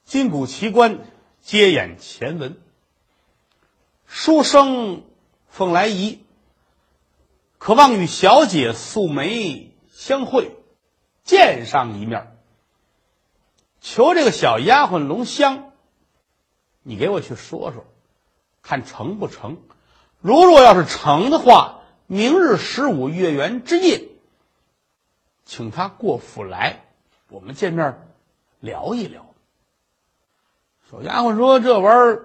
金谷奇观，接演前文。书生凤来仪，渴望与小姐素梅相会，见上一面。求这个小丫鬟龙香，你给我去说说，看成不成。如若要是成的话，明日15月圆之夜，请他过府来，我们见面聊一聊。小丫鬟说：“这玩意儿，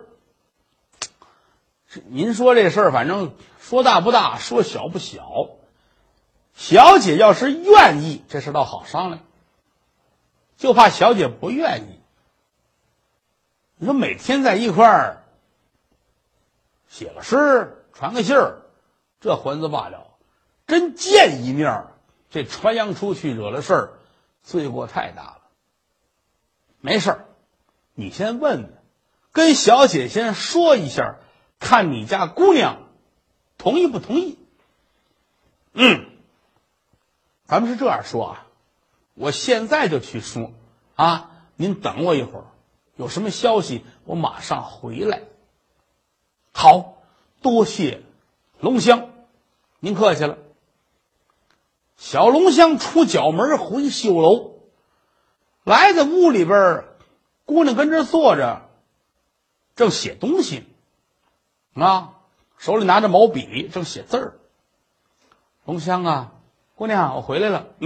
您说这事儿，反正说大不大，说小不小。小姐要是愿意，这事倒好商量。就怕小姐不愿意。你说每天在一块儿写个诗，传个信儿，这还子罢了。真见一面，这传扬出去惹了事儿，罪过太大了。没事儿。你先问问，跟小姐先说一下，看你家姑娘同意不同意。咱们是这样说啊，我现在就去说啊，您等我一会儿，有什么消息我马上回来。好，多谢龙香，您客气了。小龙香出角门回绣楼，来在屋里边，姑娘跟这坐着，正写东西啊，手里拿着毛笔，正写字儿。龙香啊，姑娘，我回来了。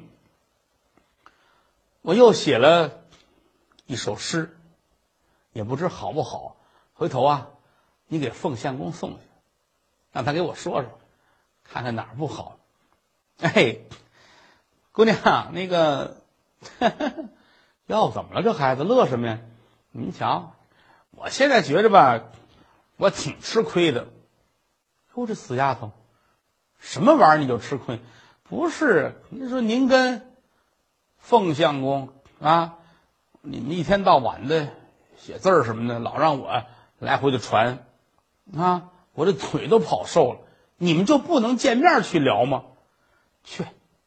我又写了一首诗，也不知好不好，回头啊，你给凤相公送去，让他给我说说，看看哪儿不好。哎，姑娘，那个哟，怎么了？这孩子乐什么呀？您瞧，我现在觉着吧，我挺吃亏的。哟，这死丫头，什么玩意儿你就吃亏？不是，您说您跟凤相公啊，你们一天到晚的写字儿什么的，老让我来回的传啊，我这腿都跑瘦了，你们就不能见面去聊吗？去，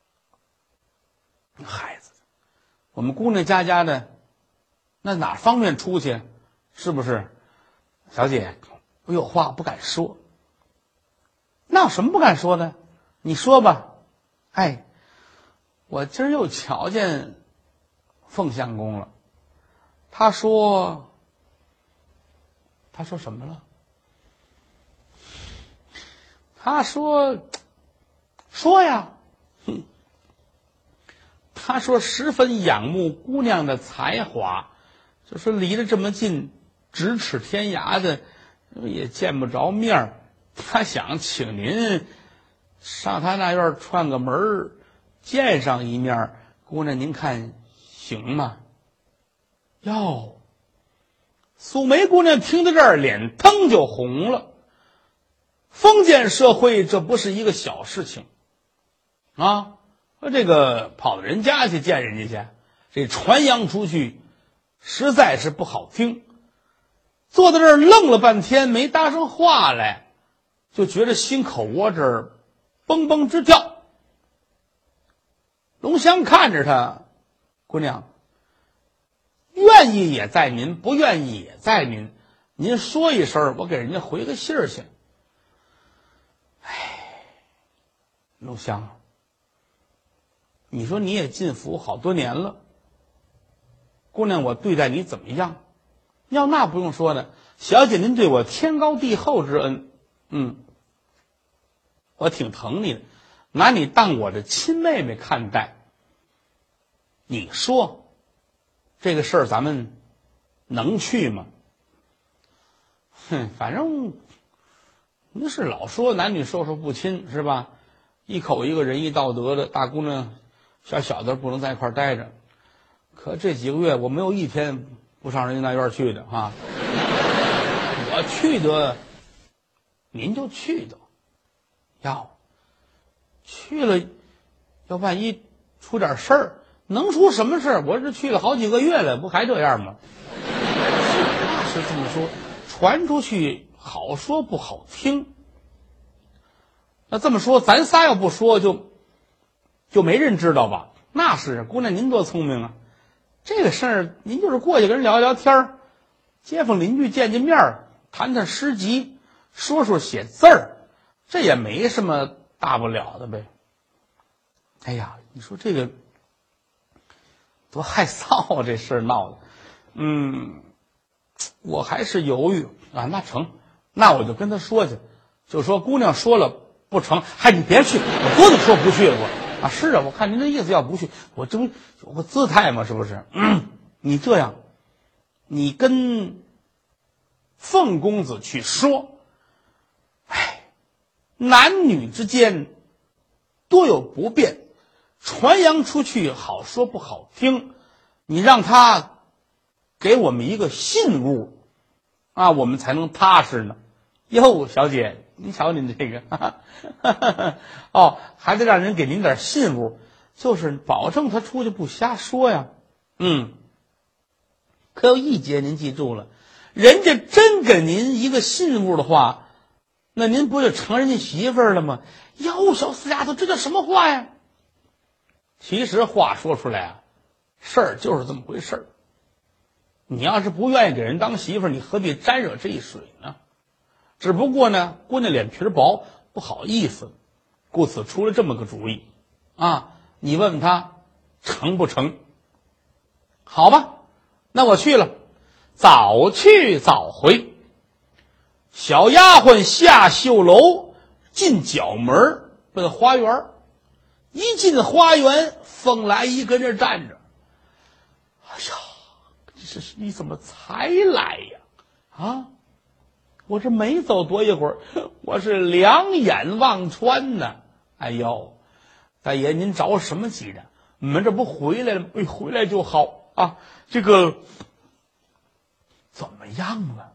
孩子，我们姑娘家的，那哪方面出去？是不是？小姐，我有话不敢说。那有什么不敢说的？你说吧。哎，我今儿又瞧见凤相公了，他说什么了？他说呀，他说十分仰慕姑娘的才华，就说离得这么近，咫尺天涯的，也见不着面儿，他想请您上他那院串个门，见上一面。姑娘您看行吗？哟，素梅姑娘听到这儿，脸腾就红了。封建社会这不是一个小事情啊，这个跑到人家去见人家去，这传扬出去实在是不好听。坐在这儿愣了半天，没搭上话来，就觉得心口窝这儿蹦蹦直跳。龙香看着他，姑娘，愿意也在您，不愿意也在您，您说一声，我给人家回个信儿去。哎，龙香，你说你也进府好多年了，姑娘，我对待你怎么样？要那不用说的，小姐您对我天高地厚之恩，我挺疼你的，拿你当我的亲妹妹看待。你说这个事儿咱们能去吗？反正您是老说男女授受不亲是吧？一口一个仁义道德的，大姑娘小小的不能在一块儿待着。可这几个月我没有一天不上人家那院去的啊！我去的，您就去的。去了，要万一出点事儿，能出什么事儿？我这去了好几个月了，不还这样吗？话是这么说，传出去好说不好听。那这么说，咱仨要不说，就没人知道吧？那是，姑娘您多聪明啊！ 这个事儿您就是过去跟人聊一聊天儿，街坊邻居见见面儿，谈谈诗集，说说写字儿，这也没什么大不了的呗。哎呀，你说这个多害臊啊，这事儿闹的。我还是犹豫啊。那成，那我就跟他说去，就说姑娘说了不成，嗨，你别去，我多能说不去了我啊。是啊，我看您这意思要不去，我这不有个姿态吗？是不是？你这样，你跟凤公子去说，男女之间多有不便，传扬出去好说不好听，你让他给我们一个信物啊，我们才能踏实呢。哟，小姐，您瞧您这个哦，还得让人给您点信物，就是保证他出去不瞎说呀。可有一节您记住了，人家真给您一个信物的话，那您不就成人家媳妇儿了吗？哟，小死丫头，这叫什么话呀？其实话说出来啊，事儿就是这么回事儿。你要是不愿意给人当媳妇儿，你何必沾惹这一水呢？只不过呢，姑娘脸皮薄，不好意思，故此出了这么个主意啊。你问问他成不成？好吧，那我去了，早去早回。小丫鬟下绣楼，进角门奔花园。一进花园，凤来一跟这站着。哎呀，你怎么才来呀？啊，我这没走多一会儿，我是两眼望穿呢。哎呦，大爷您着什么急呢？你们这不回来了？回来就好啊。这个怎么样了？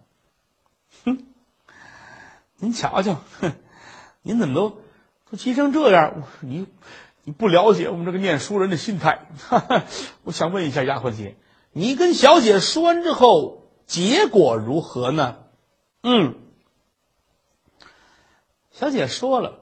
您瞧瞧，您怎么都急成这样？你不了解我们这个念书人的心态。我想问一下丫鬟姐，你跟小姐说完之后，结果如何呢？小姐说了，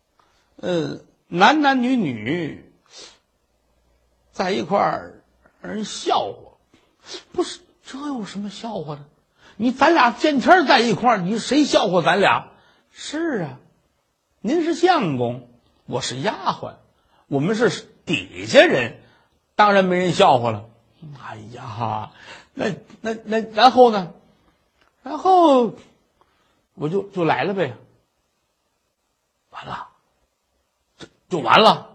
男男女女在一块儿让人笑话。不是，这有什么笑话的？咱俩见天在一块儿，你谁笑话咱俩？是啊，您是相公，我是丫鬟，我们是底下人，当然没人笑话了。哎呀，那然后呢？然后我就来了呗。完了，这就完了。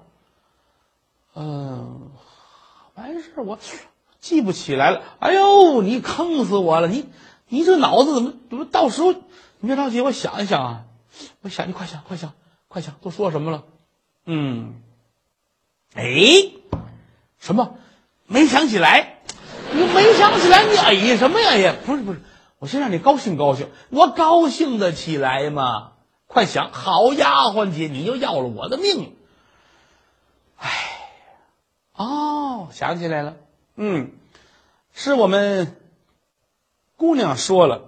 完事我记不起来了。哎呦，你坑死我了！你这脑子怎么到时候你别着急，我想一想啊。你快想，都说什么了？什么？没想起来？你没想起来？你什么呀？也不是，我先让你高兴高兴，我高兴得起来吗？快想，好丫鬟姐，你又要了我的命。想起来了，是我们姑娘说了，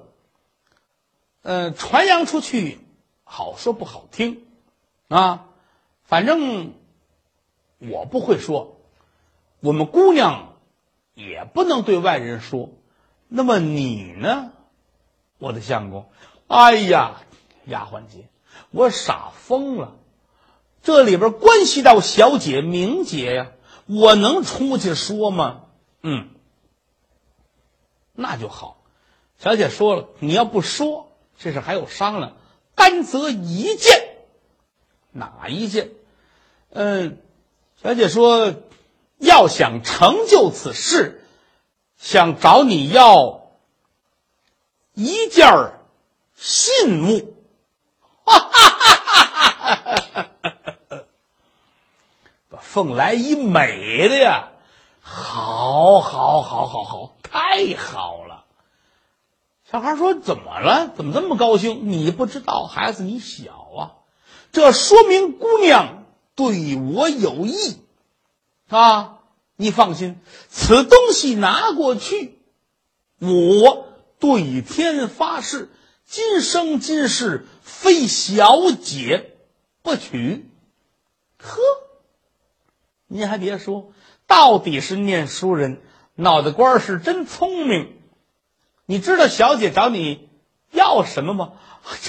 传扬出去好说不好听啊，反正我不会说，我们姑娘也不能对外人说。那么你呢，我的相公？哎呀，丫鬟姐，我傻疯了，这里边关系到小姐名节呀，我能出去说吗？那就好。小姐说了，你要不说，这事还有商量，单择一件。哪一件？小姐说要想成就此事，想找你要一件信物。把凤来一美的呀，好，太好了。小孩说怎么了？怎么这么高兴？你不知道，孩子你小啊，这说明姑娘对我有意啊。你放心，此东西拿过去，我对天发誓，今生今世非小姐不娶。呵，您还别说，到底是念书人， 脑袋瓜是真聪明。你知道小姐找你要什么吗？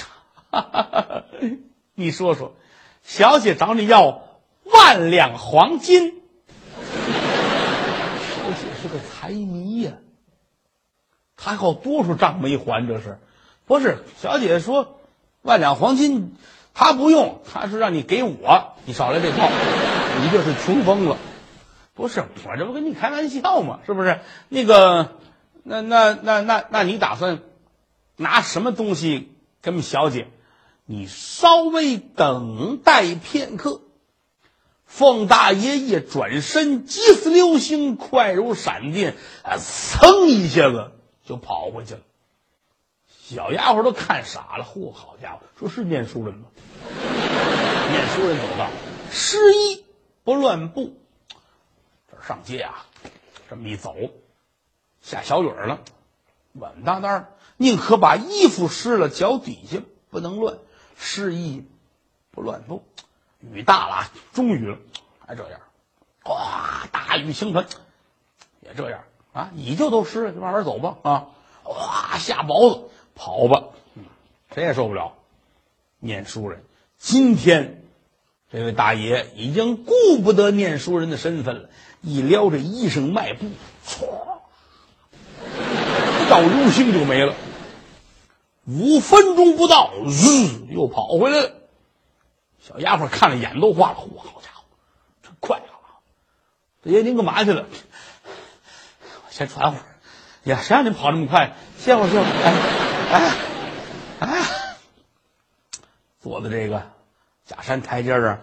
你说说，小姐找你要10000两黄金。小姐是个财迷呀，她还有多少账没还？这是不是？小姐说10000两黄金她不用，她是让你给我，你少来这套，你这是穷疯了。不是，我这不跟你开玩笑吗？是不是？那个，那你打算拿什么东西跟小姐？你稍微等待片刻。凤大爷一转身，急似流星，快如闪电，噌一下子就跑回去了。小丫鬟都看傻了，嚯，好家伙，说是念书人吗？念书人走道，失衣不乱步。这上街啊，这么一走，下小雨了，稳稳当当，宁可把衣服湿了，脚底下不能乱，失衣不乱步。雨大了啊，终于了，还这样，哇，大雨倾盆，也这样啊，你就都湿了，就慢慢走吧啊，哇，下雹子跑吧，谁也受不了。念书人，今天这位大爷已经顾不得念书人的身份了，一撩着衣裳迈步，唰，一道流星就没了。5分钟不到，又跑回来了。小丫鬟看了眼都花了，嚯，好家伙，真快啊！大爷您干嘛去了？我先喘会儿。呀，谁让您跑这么快？歇会儿歇会儿。哎，坐在这个假山台阶上，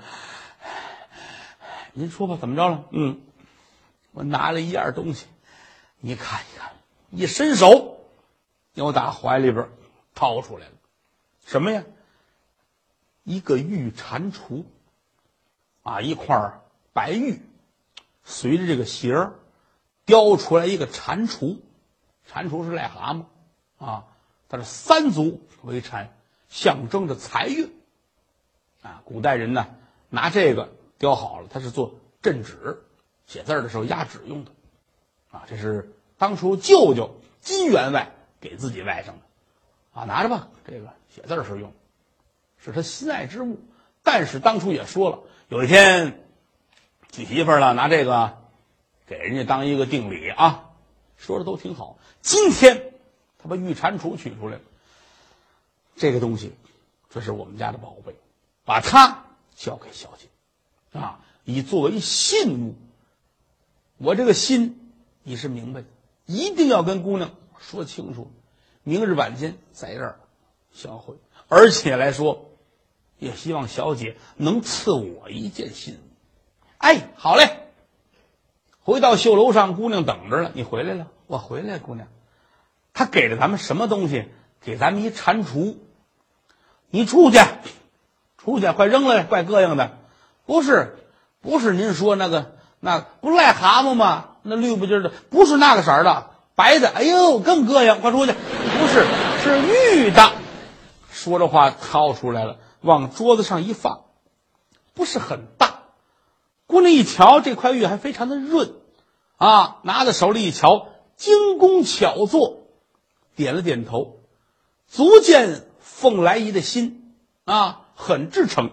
您说吧，怎么着了？我拿了一样东西，你看一看。一伸手，又打怀里边掏出来了，什么呀？一个玉蟾蜍啊，一块白玉，随着这个形儿雕出来一个蟾蜍。蟾蜍是癞蛤蟆啊，它是3足为蟾，象征着财运啊。古代人呢拿这个雕好了，它是做镇纸，写字的时候压纸用的啊。这是当初舅舅金员外给自己外甥的啊，拿着吧，这个写字时用，是他心爱之物。但是当初也说了，有一天娶媳妇了，拿这个给人家当一个定礼啊，说的都挺好。今天他把玉蟾蜍取出来了，这个东西这是我们家的宝贝，把它交给小姐啊，以作为信物。我这个心你是明白的，一定要跟姑娘说清楚，明日晚间在这儿相会。而且来说，也希望小姐能赐我一件信物。哎，好嘞。回到绣楼上，姑娘等着了。你回来了？我回来，姑娘。她给了咱们什么东西？给咱们一蟾蜍。你出去，快扔了，怪膈应的。不是您说那不是癞蛤蟆吗？那绿不劲的，不是那个色儿的，白的。哎呦，更膈应，快出去。不是，是玉的。说着话掏出来了，往桌子上一放，不是很大。姑娘一瞧，这块玉还非常的润啊，拿在手里一瞧，精工巧作，点了点头，足见凤来仪的心啊，很至诚。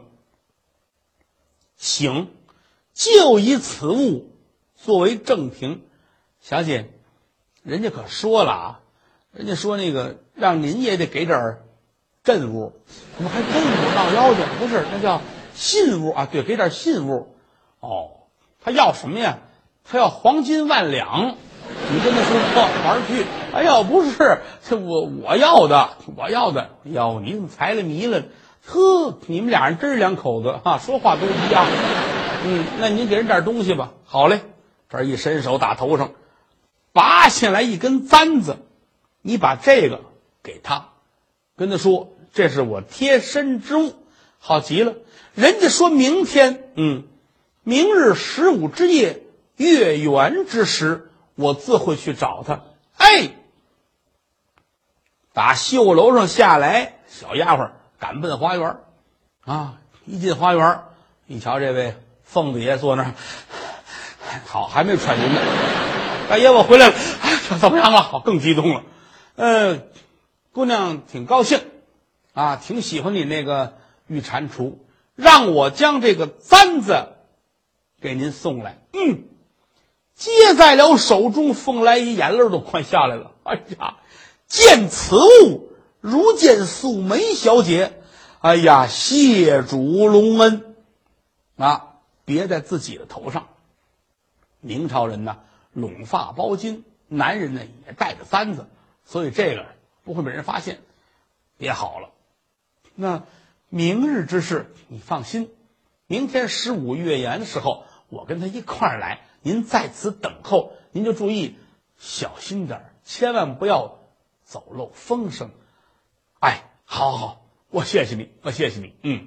行，就以此物作为正评。小姐，人家可说了啊，人家说那个让您也得给点镇物，怎么还镇物闹妖精？不是，那叫信物啊。对，给点信物。哦，他要什么呀？他要黄金10000两。你跟他说玩去。哎呀，不是，这我要的。哟，你怎么财了迷了？呵，你们俩人真是两口子啊，说话都一样。那您给人点东西吧。好嘞，这一伸手打头上，拔下来一根簪子，你把这个给他，跟他说这是我贴身之物。好极了，人家说明天明日15之夜，月圆之时，我自会去找他。哎，打绣楼上下来，小丫鬟赶奔花园啊！一进花园，一瞧这位凤子爷坐那儿，好，还没喘匀呢。 大爷我回来了，哎，怎么样了？好，更激动了。姑娘挺高兴啊，挺喜欢你那个御蟾蜍，让我将这个簪子给您送来。接在了手中，凤来仪眼泪都快下来了。哎呀，见此物如见素梅小姐，哎呀，谢主隆恩啊！别在自己的头上。明朝人呢，拢发包巾，男人呢也带着簪子，所以这个不会被人发现。别好了，那明日之事你放心，明天15月圆的时候，我跟他一块儿来，您在此等候，您就注意小心点，千万不要走漏风声。哎，好好好，我谢谢你，我谢谢你。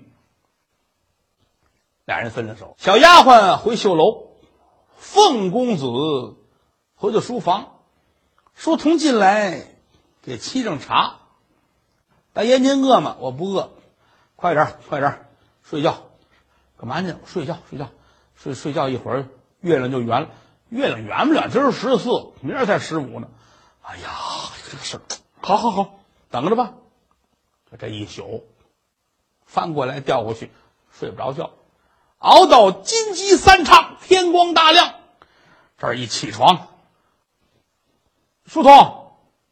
俩人分了手，小丫鬟回绣楼，凤公子回到书房，书童进来给沏上茶。大爷您饿吗？我不饿。快点睡觉。干嘛呢？睡觉睡觉一会儿月亮就圆了。月亮圆不了，今儿14，明儿才15呢。哎呀，这个事儿，好，等着吧。就这一宿，翻过来调过去，睡不着觉。熬到金鸡三唱，天光大亮，这儿一起床，书童，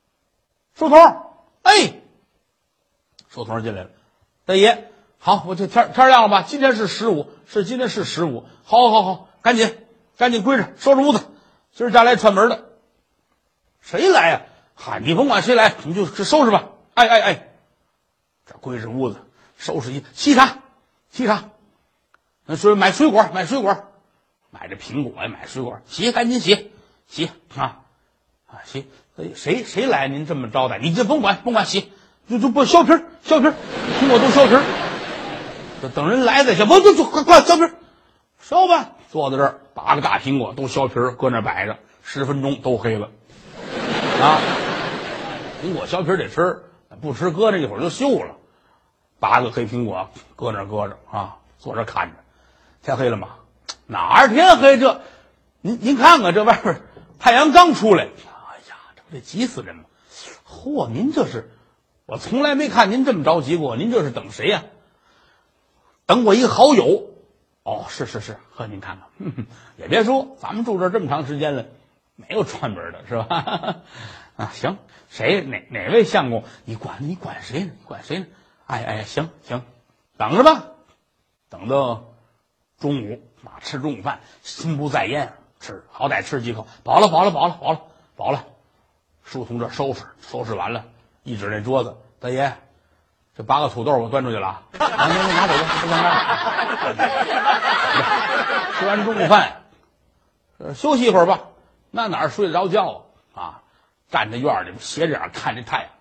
哎，书童进来了。大爷，好，我这天亮了吧？今天是15，今天是15。好，赶紧归置，收拾屋子。今儿家来串门的，谁来呀？嗨，你甭管谁来，你就收拾吧。哎，这归置屋子，收拾沏茶。那说买水果，买这苹果呀，买水果，赶紧洗啊！洗，谁来您这么招待？你这甭管洗，就不削皮，苹果都削皮，这等人来再削，不就快削皮，削吧。坐在这儿8个大苹果都削皮，搁那摆着，10分钟都黑了啊！苹果削皮得吃，不吃搁那一会儿就锈了。8个黑苹果搁着啊，坐这看着。天黑了吗？哪儿天黑？这您看看这外边太阳刚出来，哎呀，这不得急死人吗？嚯，您这是，我从来没看您这么着急过，您这是等谁呀？等我一个好友。哦，是，呵，您看看，也别说，咱们住这儿这么长时间了，没有串门的是吧？啊，行，哪位相公？你管谁呢？哎，行，等着吧，等到中午吃中午饭，心不在焉，吃好歹吃几口，饱了。书童这收拾完了，一指那桌子，大爷，这8个土豆我端出去了啊，拿走吧，不相干。吃完中午饭，休息一会儿吧。那哪儿睡得着觉啊？站在院里斜着眼看这太阳。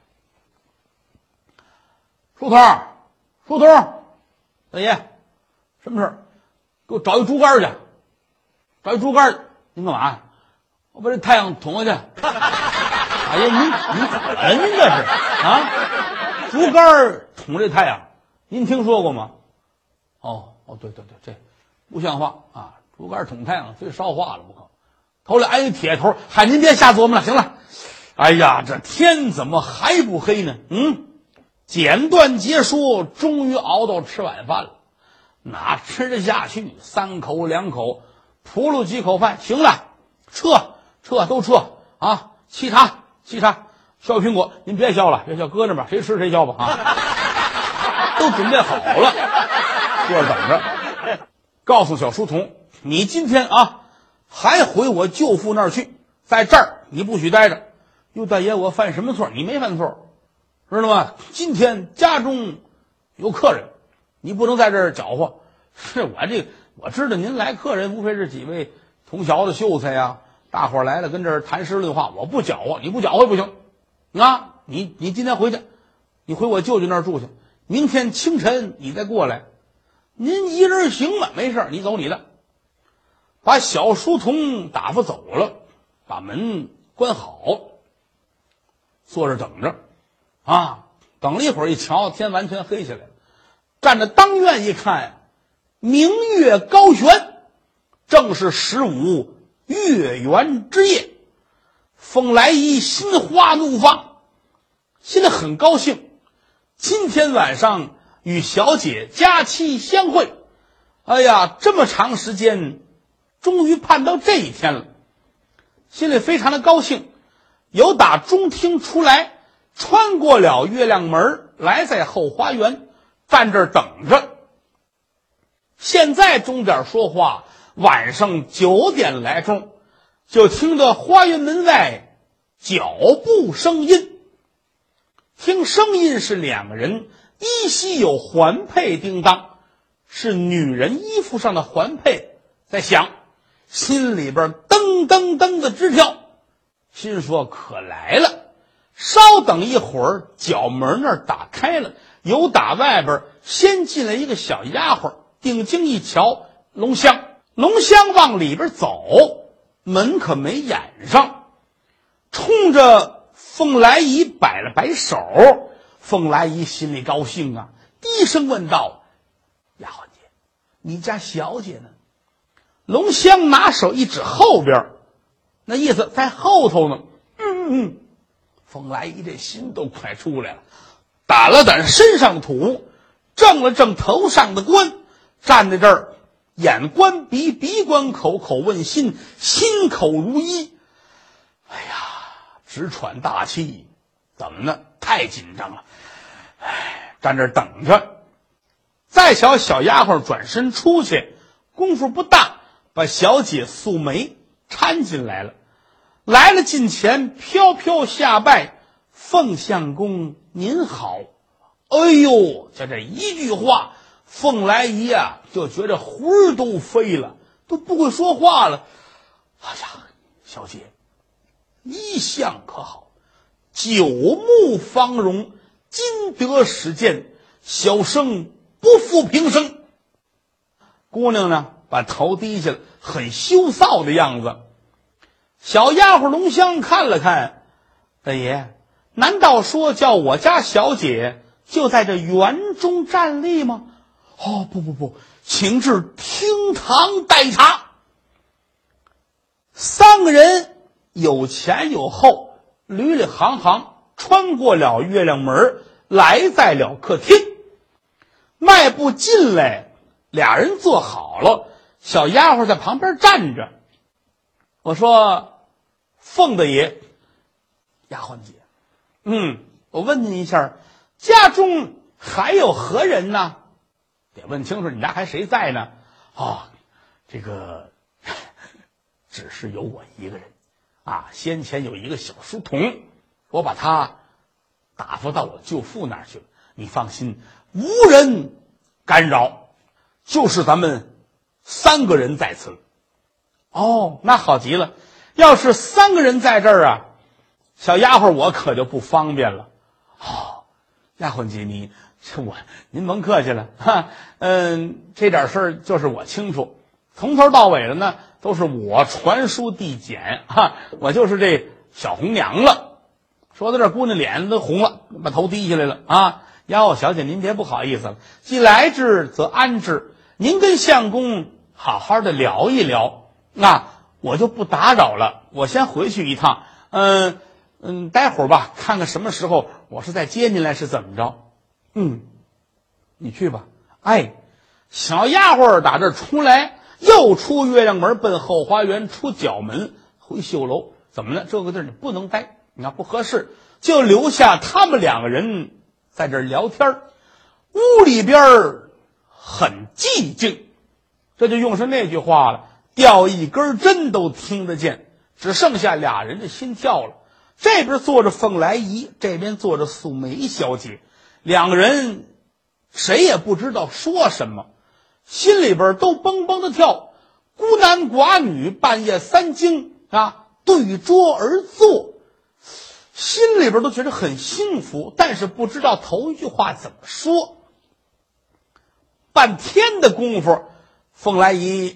书童，大爷，什么事儿？给我找一竹竿去。您干嘛？我把这太阳捅下去。哎呀，您怎么了？您这是啊？竹竿捅这太阳，您听说过吗？哦，对，这不像话啊！竹竿捅太阳，非烧化了不可。头里挨一铁头，嗨，您别瞎琢磨了，行了。哎呀，这天怎么还不黑呢？简短结说，终于熬到吃晚饭了。哪吃得下去？3口2口，扑噜几口饭，行了，都撤啊！沏茶，削苹果，您别削了，搁那吧，谁吃谁削吧啊！都准备好了，坐着等着。告诉小书童，你今天啊，还回我舅父那儿去，在这儿你不许待着。哟，大爷，我犯什么错？你没犯错，知道吗？今天家中有客人，你不能在这儿搅和。是我知道您来客人无非是几位同学的秀才呀，大伙儿来了跟这儿谈诗论话，我不搅和，你不搅和不行啊！你今天回去，你回我舅舅那儿住去，明天清晨你再过来。您一人行吗？没事，你走你的。把小书童打发走了，把门关好，坐着等着啊。等了一会儿，一瞧天完全黑下来了，站在当院一看呀，明月高悬，正是15月圆之夜。 凤来仪心花怒放，心里很高兴，今天晚上与小姐佳期相会。哎呀，这么长时间终于盼到这一天了，心里非常的高兴，由打中厅出来，穿过了月亮门，来在后花园站这儿等着。现在钟点说话，晚上9点来钟，就听到花园门外脚步声音，听声音是2个人依稀有环佩叮当，是女人衣服上的环佩在响，心里边噔噔噔的直跳，心说可来了。稍等一会儿，角门那儿打开了，由打外边先进来一个小丫鬟，定睛一瞧，龙香往里边走，门可没掩上，冲着凤来仪摆了摆手。凤来仪心里高兴啊，低声问道：丫鬟姐，你家小姐呢？龙香拿手一指后边，那意思在后头呢。凤来仪这心都快出来了，掸了掸身上的土，正了正头上的冠，站在这儿，眼观鼻，鼻观口，口问心，心口如一。哎呀，直喘大气，怎么呢？太紧张了。站这儿等着。再瞧小丫鬟转身出去，功夫不大，把小姐素梅搀进来了。来了近前，飘飘下拜：凤相公您好。哎呦，就这一句话，凤来仪啊就觉着魂儿都飞了，都不会说话了。哎呀，小姐衣相可好？9目芳容，今得使见，小生不负平生。姑娘呢把头低下了，很羞臊的样子。小丫鬟龙香看了看，大爷，难道说叫我家小姐就在这园中站立吗？哦，不，请至厅堂待茶。3个人有前有后，捋捋行行穿过了月亮门，来在了客厅。迈步进来，2人坐好了，小丫鬟在旁边站着。我说：凤大爷，丫鬟姐，我问您一下，家中还有何人呢？得问清楚，你家还谁在呢？这个只是有我一个人啊。先前有一个小书童，我把他打发到我舅父那儿去了。你放心，无人干扰，就是咱们3个人在此。哦，那好极了。要是3个人在这儿啊，小丫鬟我可就不方便了。丫鬟姐，您甭客气了哈。这点事儿就是我清楚，从头到尾的呢都是我传书递简哈，我就是这小红娘了。说到这儿，姑娘脸都红了，把头低下来了啊。丫鬟小姐，您别不好意思了，既来之则安之，您跟相公好好的聊一聊，那我就不打扰了，我先回去一趟。待会儿吧，看看什么时候我是再接您来是怎么着。你去吧。小丫鬟打这儿出来，又出月亮门，奔后花园，出角门回绣楼。怎么呢？这个地儿你不能待，你看不合适，就留下他们2个人在这儿聊天。屋里边很寂静，这就用上那句话了，掉一根针都听得见，只剩下2人的心跳了。这边坐着凤来仪，这边坐着素梅小姐，2个人谁也不知道说什么，心里边都蹦蹦的跳。孤男寡女半夜3更啊，对桌而坐，心里边都觉得很幸福，但是不知道头一句话怎么说。半天的功夫，凤来仪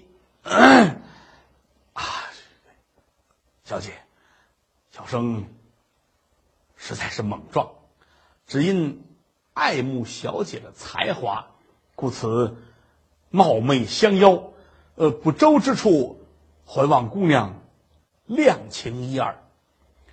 小姐，小生实在是莽撞，只因爱慕小姐的才华，故此冒昧相邀，不周之处，还望姑娘量情一二。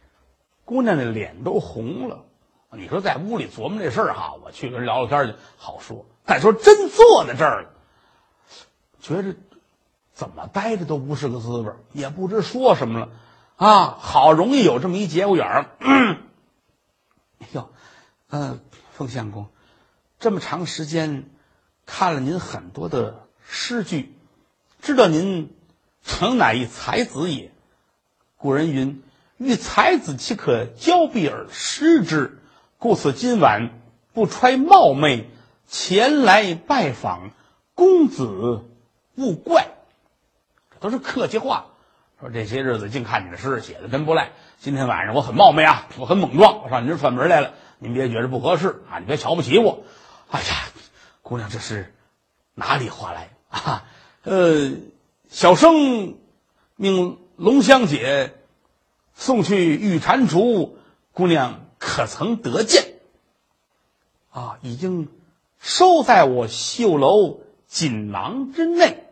姑娘的脸都红了。你说在屋里琢磨这事儿哈，我去跟人聊聊天去好说，但说真坐在这儿了，觉着怎么待着都不是个滋味，也不知说什么了啊！好容易有这么一节骨眼儿，哎呦，凤相公，这么长时间看了您很多的诗句，知道您诚乃一才子也。古人云：“欲才子岂可交臂而失之？”故此今晚不揣冒昧前来拜访，公子勿怪。这都是客气话，说这些日子净看你的诗写的真不赖，今天晚上我很冒昧啊，我很莽撞，我上您这串门来了，您别觉着不合适啊，你别瞧不起我。哎呀，姑娘这是哪里话来啊？小生命龙香姐送去玉蟾蜍，姑娘可曾得见？啊，已经收在我绣楼锦囊之内。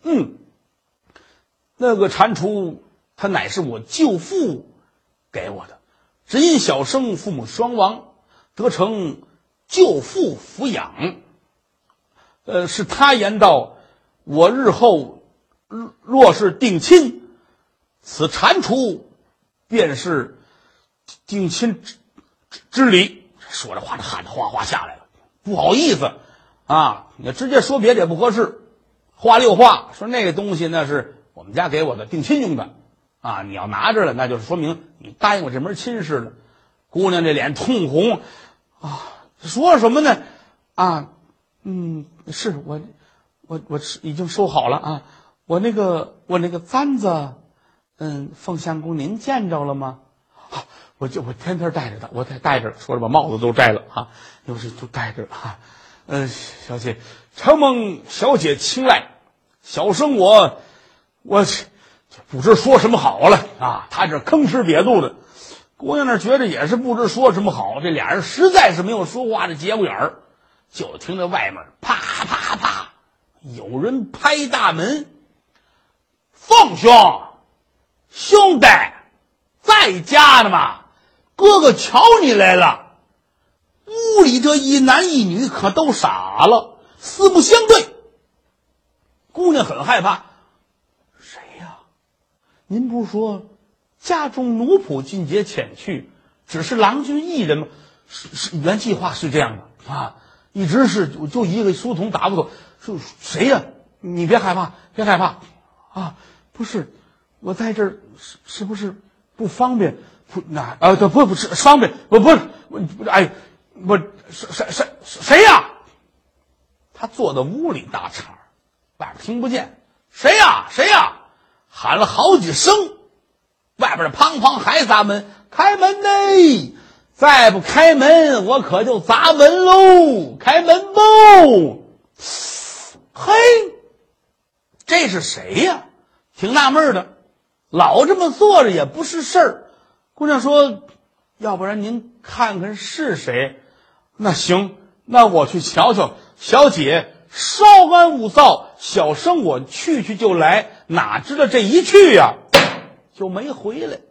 那个蟾蜍它乃是我舅父给我的，只因小生父母双亡，得承舅父抚养。是他言道，我日后若是定亲，此蟾蜍便是定亲之礼。说着话，这汗哗哗下来了，不好意思啊，你直接说别的也不合适。话里有话，说那个东西那是我们家给我的定亲用的啊，你要拿着了，那就是说明你答应我这门亲事了。姑娘这脸通红啊，说什么呢？啊，是我已经收好了啊，我那个簪子，凤相公您见着了吗？啊，我天天带着它，我带着，说着把帽子都摘了啊，又是都带着啊。小姐，承蒙小姐青睐，小生我不知说什么好了啊。他这吭哧瘪肚的，姑娘那觉得也是不知说什么好，这俩人实在是没有说话的节骨眼儿，就听着外面啪啪啪有人拍大门。凤兄弟在家呢吗？哥哥瞧你来了。屋里这一男一女可都傻了，四目相对。姑娘很害怕，谁呀？您不是说家中奴仆尽皆遣去，只是郎君一人吗？是原计划是这样的啊，一直是就一个书童打不走。是谁呀？你别害怕，别害怕啊！不是，我在这儿是不是不方便？不是方便，不是哎，不谁呀？他坐在屋里大岔，外边听不见。谁呀？喊了好几声，外边砰砰还砸门，开门嘞！再不开门，我可就砸门喽！开门不？嘿，这是谁呀？挺纳闷的，老这么坐着也不是事儿。姑娘说，要不然您看看是谁？那行，那我去瞧瞧。小姐稍安勿躁，小生我去就来。哪知道这一去呀，就没回来。